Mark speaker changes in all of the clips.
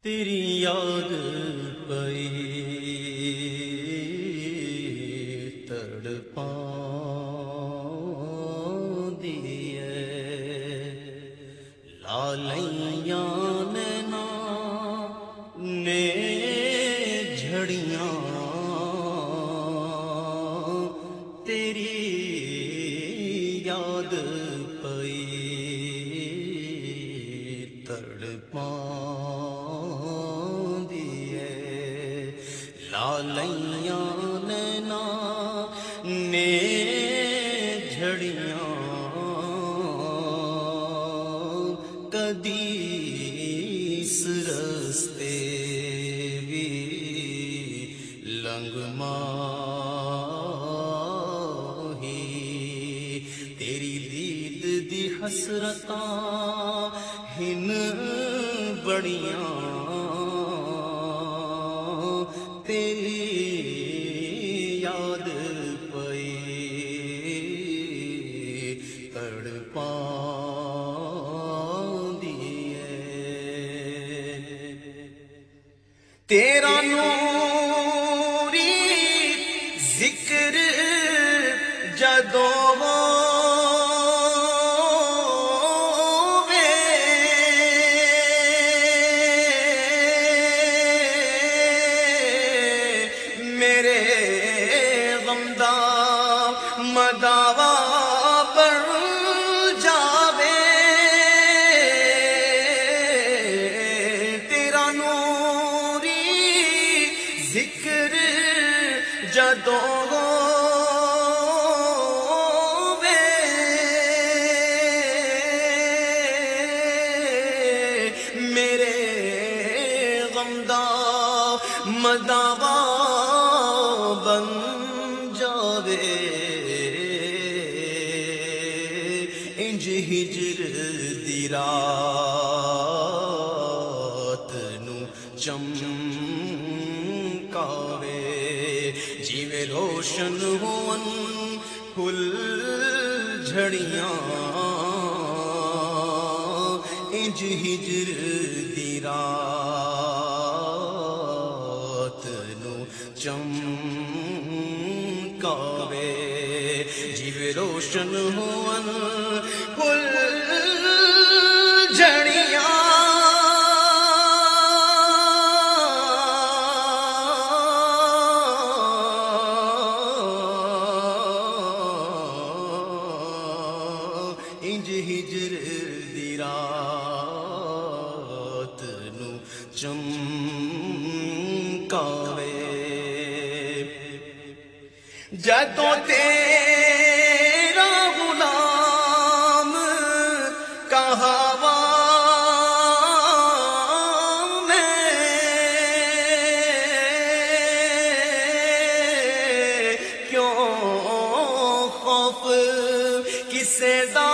Speaker 1: تیری یاد پئی تڑپاندی ہے لالیاں نینا نے جھڑیاں تیری یاد پئی تڑپاندی ہے لالیاں نینا نے جھڑیاں کدی اس رستے بھی لنگ ماہی تیری دید دی حسرتاں ہن بڑیاں تیری یاد پئی تڑپاندی ہے تیرا نوری ذکر جدوں مداوا بن جاوے تیرا نوری ذکر جدوں ہووے میرے غم دا مداوا بن جاوے انج ہجر دی رات نو چمکاوے جیویں روشن ہون پھل جھڑیاں انج ہجر دی رات نو چمکاوے جیویں روشن ہون پھل جھڑیاں انج ہجر دی رات نو چمکاوے جدوں تیرا غلام کہاوا میں کیوں خوف کسے دا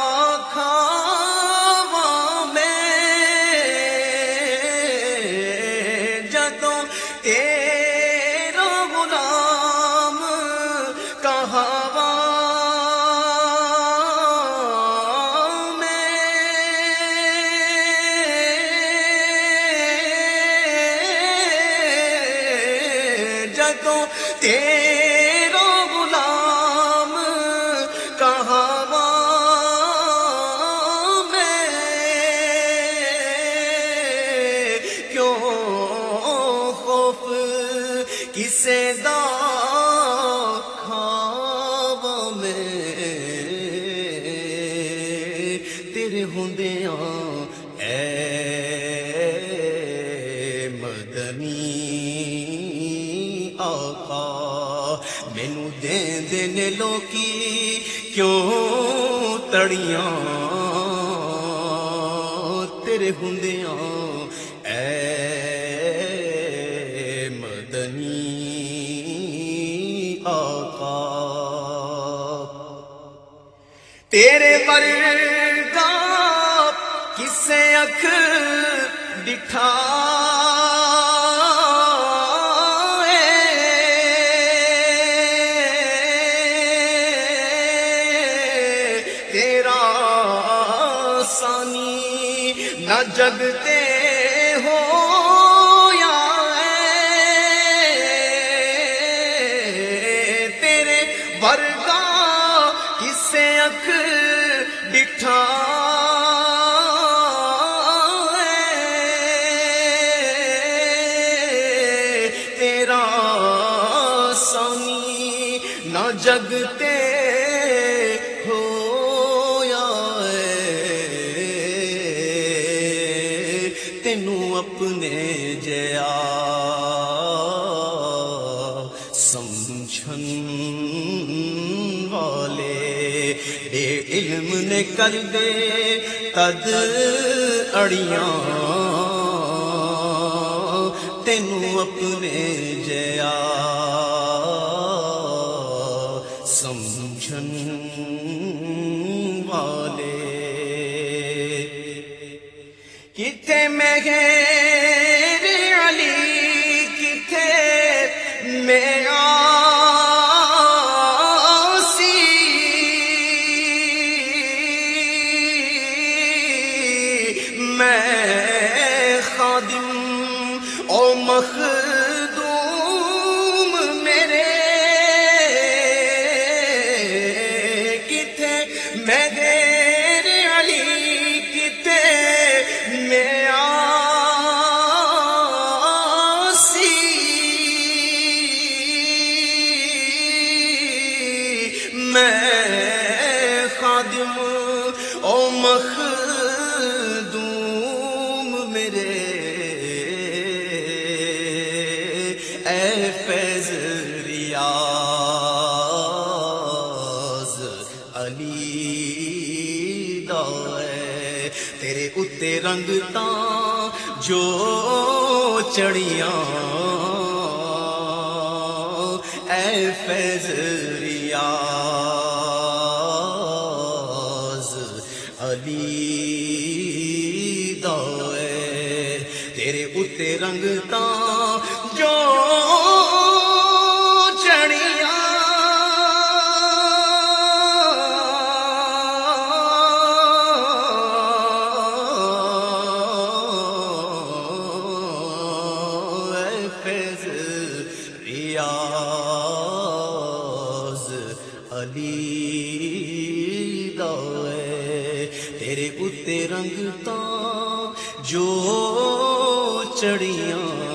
Speaker 1: کھاواں میں جدوں تیرا غلام کہاوا میں جدوں تیرا غلام کہاوا میں کیوں خوف کسے دا تیرے ہوندیاں اے مدنی آقا مینوں دیندے نے لوکی کیوں تڑیاں تیرے ہوندیاں اے مدنی آقا تیرے ورگا کسے اکھ دکھا تیرا ثانی نہ جگتے ہو جگتے ہویا تینوں اپنے جیا سمجھن والے اے علم نے کر دے تد اڑیاں تینوں اپنے جیا سمجھن والے کتے مہر علی کتے میں آسی میں خادم او مخدوم میرے کتے مہر علی کتے میں میں خادم او مخدوم میرے اے فیض ریاض علی دا تیرے اتے رنگ تاں جو چڑیاں اے فیض ریاض علی دا تیرے اتے رنگ تاں جو چڑیاں اے فیض ریاض علی دا تیرے اتے رنگ تاں جو چڑیاں